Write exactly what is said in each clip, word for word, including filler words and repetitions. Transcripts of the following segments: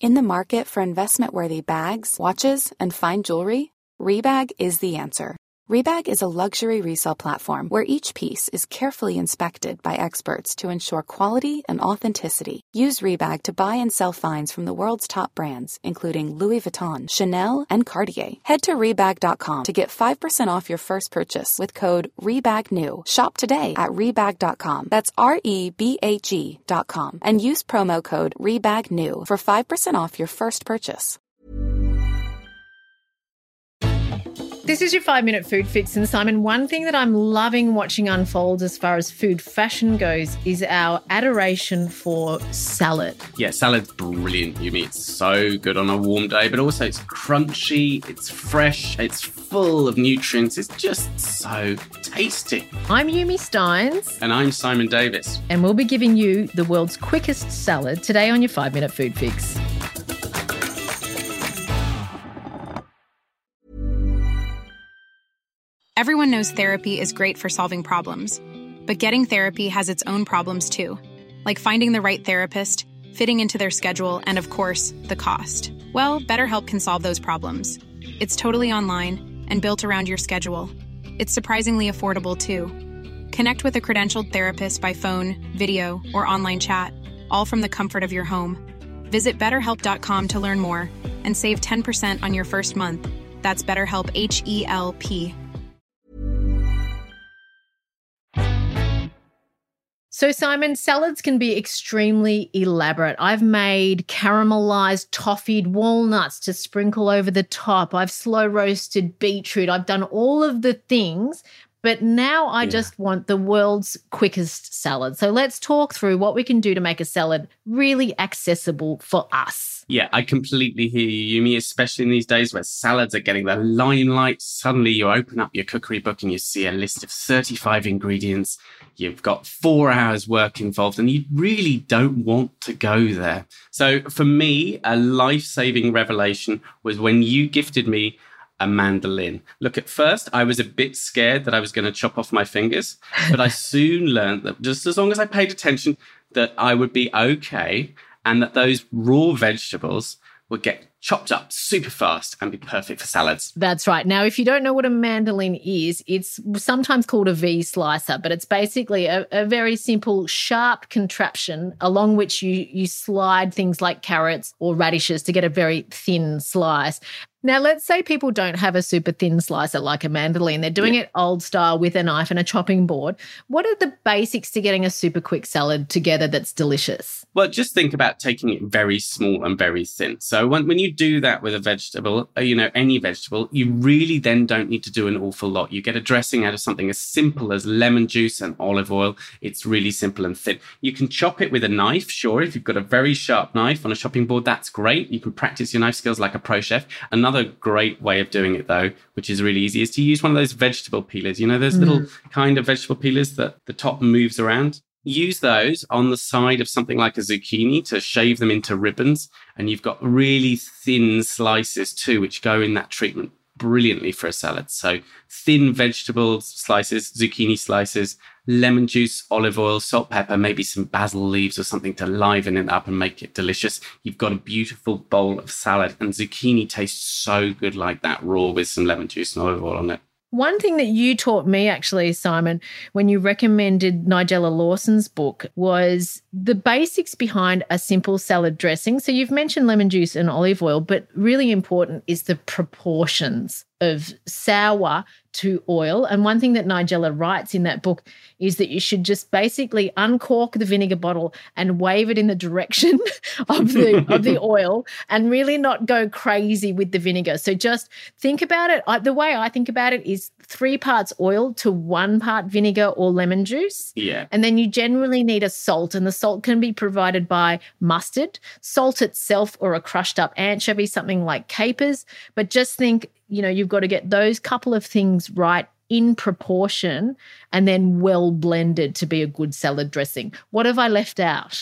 In the market for investment-worthy bags, watches, and fine jewelry, Rebag is the answer. Rebag is a luxury resale platform where each piece is carefully inspected by experts to ensure quality and authenticity. Use Rebag to buy and sell finds from the world's top brands, including Louis Vuitton, Chanel, and Cartier. Head to Rebag dot com to get five percent off your first purchase with code REBAGNEW. Shop today at Rebag dot com. That's R E B A G dot com. And use promo code REBAGNEW for five percent off your first purchase. This is your five-minute food fix. And Simon, one thing that I'm loving watching unfold as far as food fashion goes is our adoration for salad. Yeah, salad's brilliant, Yumi. It's so good on a warm day, but also it's crunchy, it's fresh, it's full of nutrients. It's just so tasty. I'm Yumi Steins. And I'm Simon Davis. And we'll be giving you the world's quickest salad today on your five-minute food fix. Everyone knows therapy is great for solving problems, but getting therapy has its own problems too, like finding the right therapist, fitting into their schedule, and of course, the cost. Well, BetterHelp can solve those problems. It's totally online and built around your schedule. It's surprisingly affordable too. Connect with a credentialed therapist by phone, video, or online chat, all from the comfort of your home. Visit better help dot com to learn more and save ten percent on your first month. That's BetterHelp, H E L P. So, Simon, salads can be extremely elaborate. I've made caramelized, toffied walnuts to sprinkle over the top. I've slow roasted beetroot. I've done all of the things, but now I yeah. just want the world's quickest salad. So let's talk through what we can do to make a salad really accessible for us. Yeah, I completely hear you, Yumi, especially in these days where salads are getting the limelight. Suddenly you open up your cookery book and you see a list of thirty-five ingredients. You've got four hours work involved and you really don't want to go there. So for me, a life-saving revelation was when you gifted me a mandolin. Look, at first, I was a bit scared that I was going to chop off my fingers, but I soon learned that just as long as I paid attention, that I would be okay, and that those raw vegetables would get chopped up super fast and be perfect for salads. That's right. Now, if you don't know what a mandolin is, it's sometimes called a V slicer, but it's basically a, a very simple, sharp contraption along which you, you slide things like carrots or radishes to get a very thin slice. Now, let's say people don't have a super thin slicer like a mandolin. They're doing yeah. it old style with a knife and a chopping board. What are the basics to getting a super quick salad together that's delicious? Well, just think about taking it very small and very thin. So when, when you do that with a vegetable, you know, any vegetable, you really then don't need to do an awful lot. You get a dressing out of something as simple as lemon juice and olive oil. It's really simple and thin. You can chop it with a knife, sure. If you've got a very sharp knife on a chopping board, that's great. You can practice your knife skills like a pro chef. Another Another great way of doing it, though, which is really easy, is to use one of those vegetable peelers. You know, those mm. little kind of vegetable peelers that the top moves around. Use those on the side of something like a zucchini to shave them into ribbons. And you've got really thin slices too, which go in that treatment brilliantly for a salad. So thin vegetable slices, zucchini slices, lemon juice, olive oil, salt, pepper, maybe some basil leaves or something to liven it up and make it delicious. You've got a beautiful bowl of salad, and zucchini tastes so good like that raw with some lemon juice and olive oil on it. One thing that you taught me, actually, Simon, when you recommended Nigella Lawson's book, was the basics behind a simple salad dressing. So you've mentioned lemon juice and olive oil, but really important is the proportions of sour to oil. And one thing that Nigella writes in that book is that you should just basically uncork the vinegar bottle and wave it in the direction of the of the oil and really not go crazy with the vinegar. So just think about it. I, the way I think about it is three parts oil to one part vinegar or lemon juice. Yeah. And then you generally need a salt, and the salt can be provided by mustard, salt itself, or a crushed up anchovy, something like capers. But just think, you know, you've got to get those couple of things right in proportion and then well blended to be a good salad dressing. What have I left out?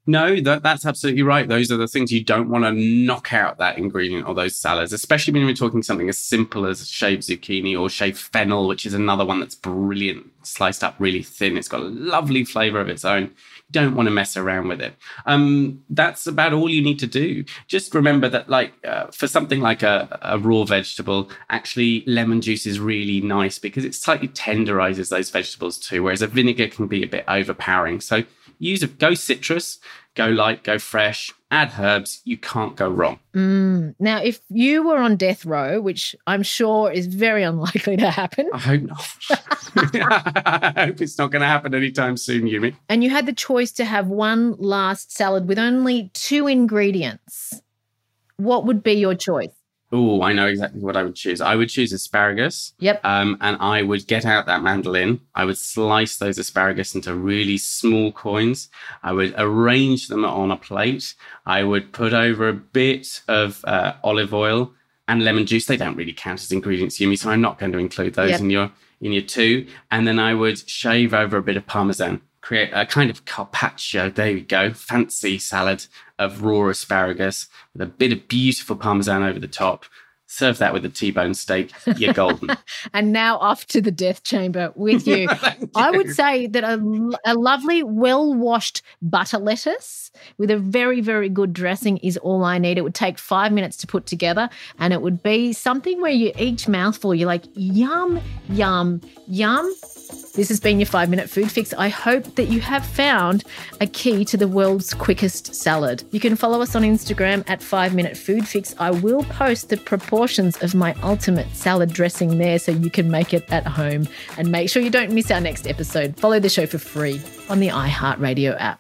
No, that, that's absolutely right. Those are the things you don't want to knock out that ingredient or those salads, especially when we're talking something as simple as shaved zucchini or shaved fennel, which is another one that's brilliant, sliced up really thin. It's got a lovely flavor of its own. You don't want to mess around with it. Um, that's about all you need to do. Just remember that, like, uh, for something like a, a raw vegetable, actually lemon juice is really nice because it slightly tenderizes those vegetables too, whereas a vinegar can be a bit overpowering. So use a, go citrus, go light, go fresh, add herbs. You can't go wrong. Mm. Now, if you were on death row, which I'm sure is very unlikely to happen. I hope not. I hope it's not going to happen anytime soon, Yumi. And you had the choice to have one last salad with only two ingredients, what would be your choice? Oh, I know exactly what I would choose. I would choose asparagus. Yep. Um, and I would get out that mandolin. I would slice those asparagus into really small coins. I would arrange them on a plate. I would put over a bit of uh, olive oil and lemon juice. They don't really count as ingredients, Yumi, so I'm not going to include those yep. in your in your two. And then I would shave over a bit of Parmesan. Create a kind of carpaccio, there we go, fancy salad of raw asparagus with a bit of beautiful Parmesan over the top. Serve that with a T-bone steak, you're golden. And now off to the death chamber with you. you. I would say that a, a lovely, well-washed butter lettuce with a very, very good dressing is all I need. It would take five minutes to put together, and it would be something where you each mouthful, you're like, yum, yum, yum. This has been your five-minute food fix. I hope that you have found a key to the world's quickest salad. You can follow us on Instagram at five-minute food fix. I will post the proportions of my ultimate salad dressing there so you can make it at home. And make sure you don't miss our next episode. Follow the show for free on the iHeartRadio app.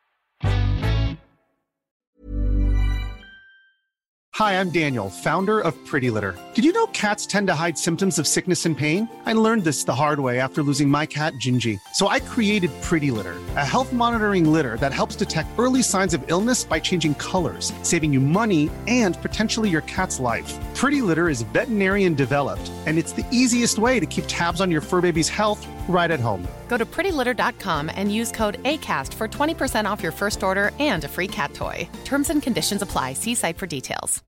Hi, I'm Daniel, founder of Pretty Litter. Did you know cats tend to hide symptoms of sickness and pain? I learned this the hard way after losing my cat, Gingy. So I created Pretty Litter, a health monitoring litter that helps detect early signs of illness by changing colors, saving you money and potentially your cat's life. Pretty Litter is veterinarian developed, and it's the easiest way to keep tabs on your fur baby's health right at home. Go to pretty litter dot com and use code ACAST for twenty percent off your first order and a free cat toy. Terms and conditions apply. See site for details.